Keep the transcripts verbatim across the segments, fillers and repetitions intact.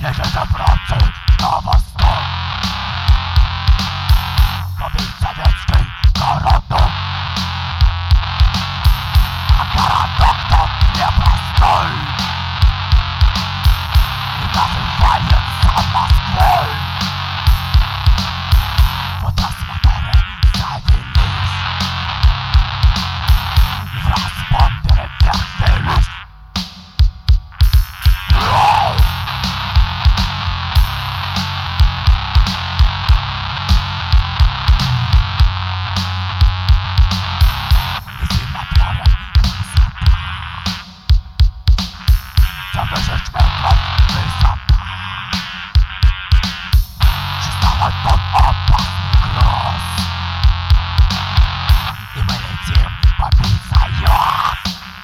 Jedziecie pracy na własną. Pobijcie dziecki narodu. A karadok to nieprosty. I nazywając sama swój. Bo transmatory zawiliś. I wraz z bondyrem wierzyliś. Wyżyczmy krok wysoko. Przystałem pod opasny gros. I my lecimy pobить союз.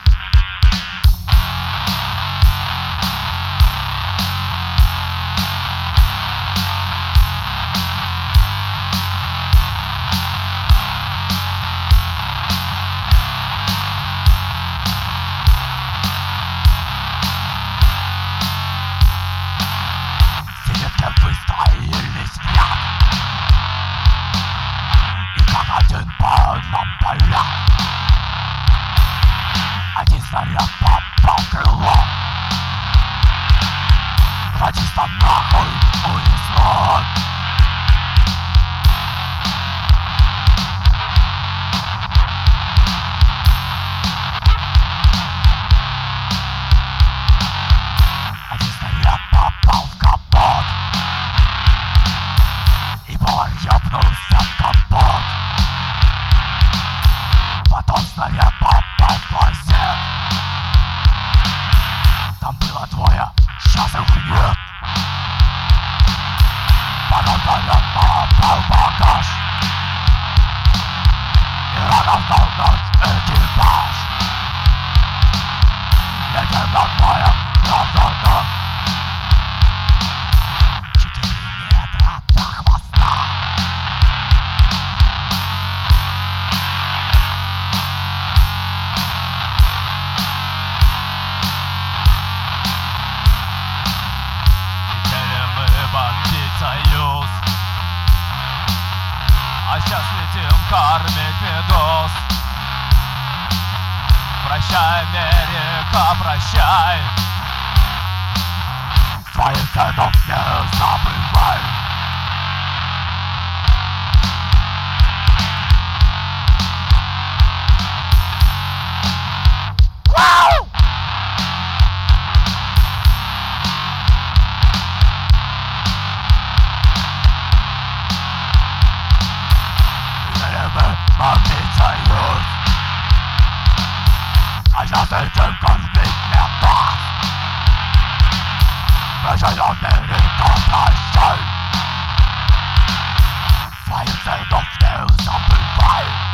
Выстояли свят. И как один по нам полят. Один снаряд попал в крыло. Радиста нахуй унесло. Один снаряд попал в капот. Ёбнулся в капот. Потом снаряд попал в клозет. Там было двое, сейчас их нет. Потом снаряд попал в багаж. И рано встал наш экипаж. Едем на моем гражданах. Союз. А сейчас летим кормить медуз. Прощай, Америка, прощай. Своих сынов не забывай. Побить союз. А сейчас этим конфликт не даст. Прощай, Америка, прощай. Своих сынов не забывай.